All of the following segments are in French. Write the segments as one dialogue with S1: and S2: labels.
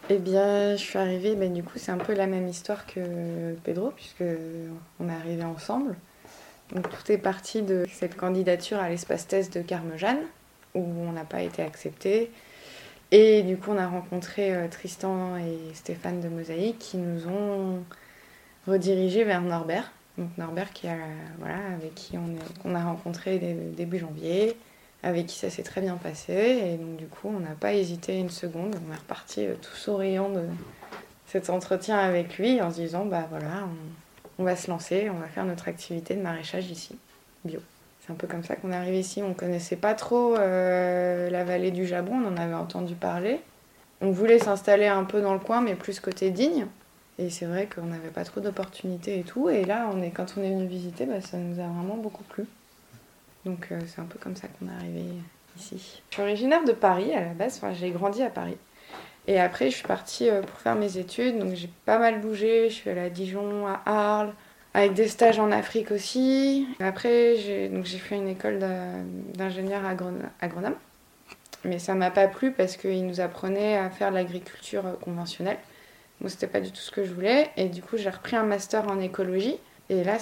S1: Eh bien, je suis arrivée, du coup, c'est un peu la même histoire que Pedro, puisque on est arrivés ensemble. Donc, tout est parti de cette candidature à l'espace test de Carmejeanne, où on n'a pas été accepté. Et du coup, on a rencontré Tristan et Stéphane de Mosaïque qui nous ont redirigés vers Norbert. Donc, Norbert, voilà, avec qui qu'on a rencontré début janvier, avec qui ça s'est très bien passé. Et donc, du coup, on n'a pas hésité une seconde. On est reparti tout souriant de cet entretien avec lui en se disant voilà, on va se lancer, on va faire notre activité de maraîchage ici, bio. C'est un peu comme ça qu'on est arrivé ici. On connaissait pas trop la vallée du Jabron, on en avait entendu parler. On voulait s'installer un peu dans le coin, mais plus côté Digne. Et c'est vrai qu'on n'avait pas trop d'opportunités et tout. Et là, quand on est venu visiter, ça nous a vraiment beaucoup plu. Donc c'est un peu comme ça qu'on est arrivé ici. Je suis originaire de Paris à la base, j'ai grandi à Paris. Et après, je suis partie pour faire mes études. Donc, j'ai pas mal bougé. Je suis allée à Dijon, à Arles, avec des stages en Afrique aussi. Après, j'ai fait une école d'ingénieur agronome. Mais ça m'a pas plu parce qu'ils nous apprenaient à faire de l'agriculture conventionnelle. Moi, c'était pas du tout ce que je voulais. Et du coup, j'ai repris un master en écologie. Et là,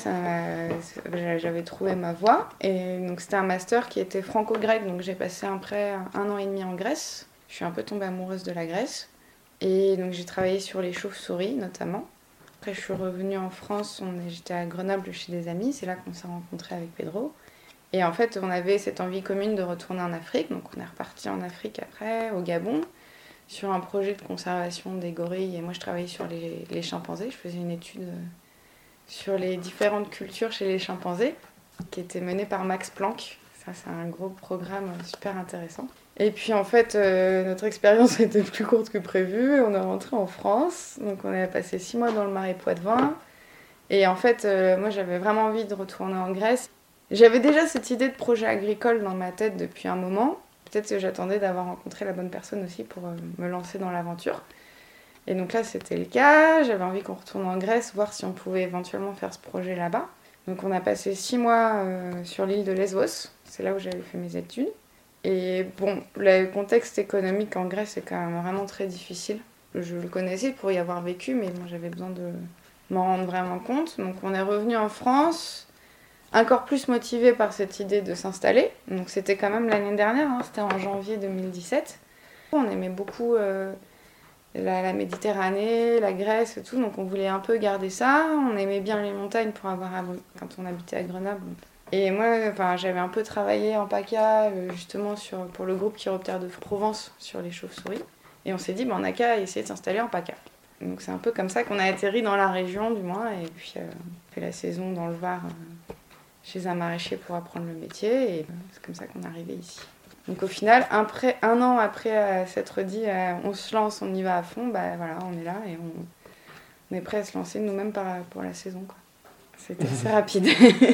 S1: j'avais trouvé ma voie. Et donc, c'était un master qui était franco-grec. Donc, j'ai passé après 1 an et demi en Grèce. Je suis un peu tombée amoureuse de la Grèce. Et donc j'ai travaillé sur les chauves-souris notamment. Après je suis revenue en France, j'étais à Grenoble chez des amis, c'est là qu'on s'est rencontrés avec Pedro. Et en fait on avait cette envie commune de retourner en Afrique, donc on est reparti en Afrique après, au Gabon, sur un projet de conservation des gorilles. Et moi je travaillais sur les chimpanzés, je faisais une étude sur les différentes cultures chez les chimpanzés, qui était menée par Max Planck. Ça c'est un gros programme super intéressant. Et puis en fait, notre expérience était plus courte que prévu. On est rentré en France, donc on a passé 6 mois dans le Marais Poitevin. Et en fait, moi j'avais vraiment envie de retourner en Grèce. J'avais déjà cette idée de projet agricole dans ma tête depuis un moment. Peut-être que j'attendais d'avoir rencontré la bonne personne aussi pour me lancer dans l'aventure. Et donc là, c'était le cas. J'avais envie qu'on retourne en Grèce, voir si on pouvait éventuellement faire ce projet là-bas. Donc on a passé 6 mois sur l'île de Lesbos. C'est là où j'avais fait mes études. Et bon, le contexte économique en Grèce est quand même vraiment très difficile. Je le connaissais pour y avoir vécu, mais moi j'avais besoin de m'en rendre vraiment compte. Donc on est revenu en France, encore plus motivé par cette idée de s'installer. Donc c'était quand même l'année dernière, c'était en janvier 2017. On aimait beaucoup la Méditerranée, la Grèce et tout, donc on voulait un peu garder ça. On aimait bien les montagnes quand on habitait à Grenoble. Et moi, j'avais un peu travaillé en PACA, justement, pour le groupe Chiroptère de Provence sur les chauves-souris. Et on s'est dit, on n'a qu'à essayer de s'installer en PACA. Donc c'est un peu comme ça qu'on a atterri dans la région, du moins. Et puis, on fait la saison dans le Var, chez un maraîcher pour apprendre le métier. Et c'est comme ça qu'on est arrivé ici. Donc au final, un an après s'être dit, on se lance, on y va à fond, voilà, on est là et on est prêt à se lancer nous-mêmes pour la saison, quoi. C'était assez rapide.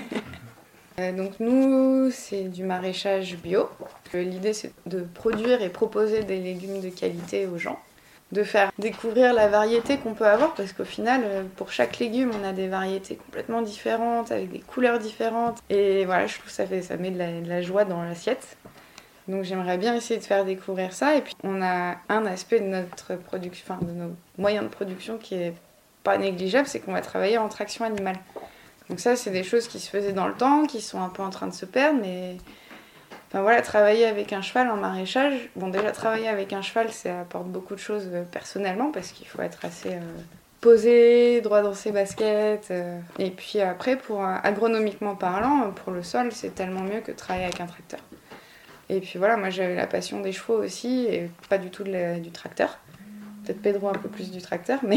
S1: Donc nous, c'est du maraîchage bio. L'idée, c'est de produire et proposer des légumes de qualité aux gens, de faire découvrir la variété qu'on peut avoir, parce qu'au final, pour chaque légume, on a des variétés complètement différentes, avec des couleurs différentes. Et voilà, je trouve que ça met de la joie dans l'assiette. Donc j'aimerais bien essayer de faire découvrir ça. Et puis on a un aspect de notre production, de nos moyens de production qui est pas négligeable, c'est qu'on va travailler en traction animale. Donc ça, c'est des choses qui se faisaient dans le temps, qui sont un peu en train de se perdre, mais travailler avec un cheval en maraîchage, déjà travailler avec un cheval, ça apporte beaucoup de choses personnellement, parce qu'il faut être assez posé, droit dans ses baskets. Et puis après, agronomiquement parlant, pour le sol, c'est tellement mieux que de travailler avec un tracteur. Et puis voilà, moi j'avais la passion des chevaux aussi, et pas du tout du tracteur. Peut-être Pedro un peu plus du tracteur, mais...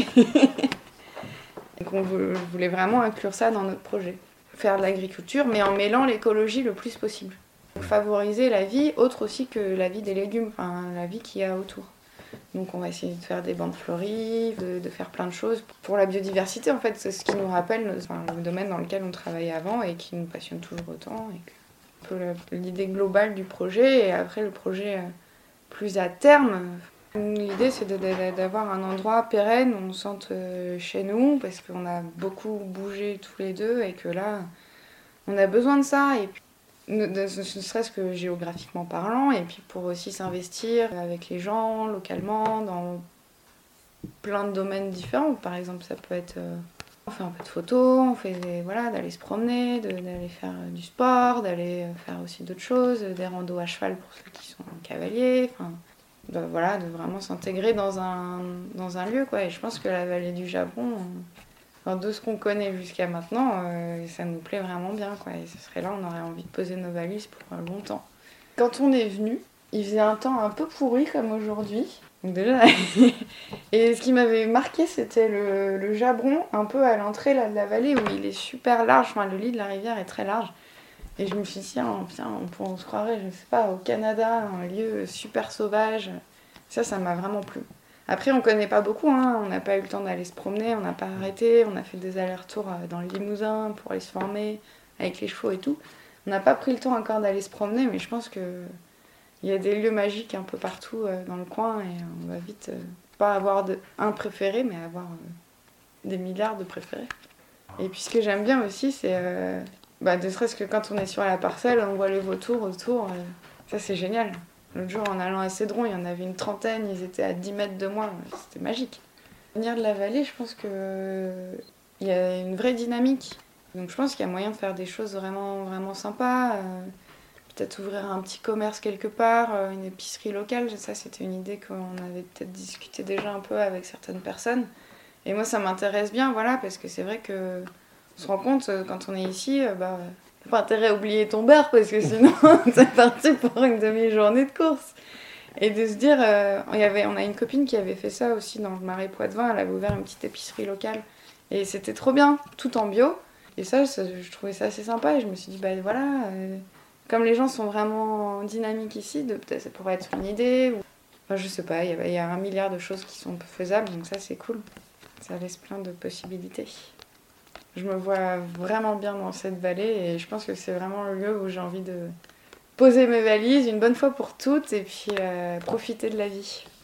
S1: Donc on voulait vraiment inclure ça dans notre projet. Faire de l'agriculture, mais en mêlant l'écologie le plus possible. Donc favoriser la vie autre aussi que la vie des légumes, la vie qu'il y a autour. Donc on va essayer de faire des bandes fleuries, de faire plein de choses pour la biodiversité. En fait, c'est ce qui nous rappelle le domaine dans lequel on travaillait avant et qui nous passionne toujours autant. Et un peu l'idée globale du projet, et après le projet plus à terme. L'idée, c'est d'avoir un endroit pérenne où on se sente chez nous, parce qu'on a beaucoup bougé tous les deux et que là, on a besoin de ça. Et puis, ne serait-ce que géographiquement parlant, et puis pour aussi s'investir avec les gens localement dans plein de domaines différents. Par exemple, ça peut être... on fait un peu de photos, on fait d'aller se promener, d'aller faire du sport, d'aller faire aussi d'autres choses, des randos à cheval pour ceux qui sont cavaliers. Enfin, de vraiment s'intégrer dans un lieu, quoi. Et je pense que la vallée du Japon, de ce qu'on connaît jusqu'à maintenant, ça nous plaît vraiment bien, quoi. Et ce serait là, on aurait envie de poser nos valises pour longtemps. Quand on est venu, il faisait un temps un peu pourri comme aujourd'hui. Donc déjà, et ce qui m'avait marqué, c'était le Jabron, un peu à l'entrée là, de la vallée, où il est super large. Enfin, le lit de la rivière est très large. Et je me suis dit, tiens, on se croirait, je ne sais pas, au Canada, un lieu super sauvage. Ça m'a vraiment plu. Après, on ne connaît pas beaucoup, hein. On n'a pas eu le temps d'aller se promener, on n'a pas arrêté, on a fait des allers-retours dans le Limousin pour aller se former avec les chevaux et tout. On n'a pas pris le temps encore d'aller se promener, mais je pense qu'il y a des lieux magiques un peu partout dans le coin et on va vite pas avoir un préféré, mais avoir des milliards de préférés. Et puis ce que j'aime bien aussi, c'est ne serait-ce que quand on est sur la parcelle, on voit les vautours autour. Ça, c'est génial. L'autre jour, en allant à Cédron, il y en avait une trentaine, ils étaient à 10 mètres de moi. C'était magique. Venir de la vallée, je pense qu'il y a une vraie dynamique. Donc je pense qu'il y a moyen de faire des choses vraiment, vraiment sympas. Peut-être ouvrir un petit commerce quelque part, une épicerie locale. Ça, c'était une idée qu'on avait peut-être discuté déjà un peu avec certaines personnes. Et moi, ça m'intéresse bien, voilà, parce que c'est vrai que on se rend compte, quand on est ici, pas intérêt à oublier ton beurre, parce que sinon, c'est parti pour une demi-journée de course. Et de se dire, on a une copine qui avait fait ça aussi dans le Marais Poitevin, elle avait ouvert une petite épicerie locale. Et c'était trop bien, tout en bio. Et ça, je trouvais ça assez sympa, et je me suis dit, comme les gens sont vraiment dynamiques ici, peut-être ça pourrait être une idée. Enfin, je sais pas, il y a un milliard de choses qui sont faisables, donc ça, c'est cool. Ça laisse plein de possibilités. Je me vois vraiment bien dans cette vallée et je pense que c'est vraiment le lieu où j'ai envie de poser mes valises une bonne fois pour toutes et puis profiter de la vie.